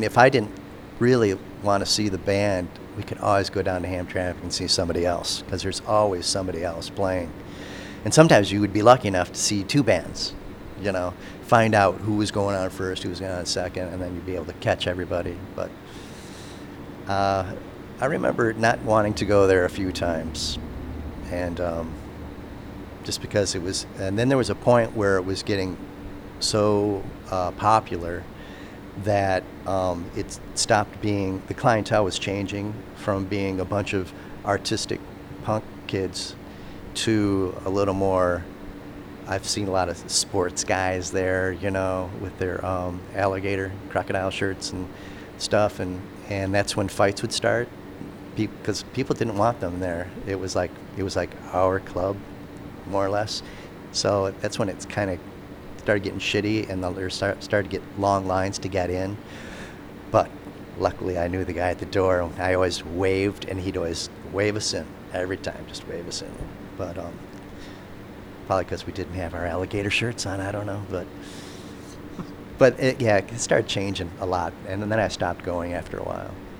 If I didn't really want to see the band, we could always go down to Hamtramck and see somebody else because there's always somebody else playing. And sometimes you would be lucky enough to see two bands, find out who was going on first, who was going on second, and then you'd be able to catch everybody. But I remember not wanting to go there a few times, and just because it was, and then there was a point where it was getting so popular that it stopped being, the clientele was changing from being a bunch of artistic punk kids to a little more, I've seen a lot of sports guys there, with their alligator, crocodile shirts and stuff, and that's when fights would start, because people didn't want them there. It was like our club, more or less. So that's when it's kind of started getting shitty, and there started to get long lines to get in. But luckily, I knew the guy at the door. I always waved, and he'd always wave us in every time, just wave us in. But probably because we didn't have our alligator shirts on, I don't know. But it started changing a lot, and then I stopped going after a while.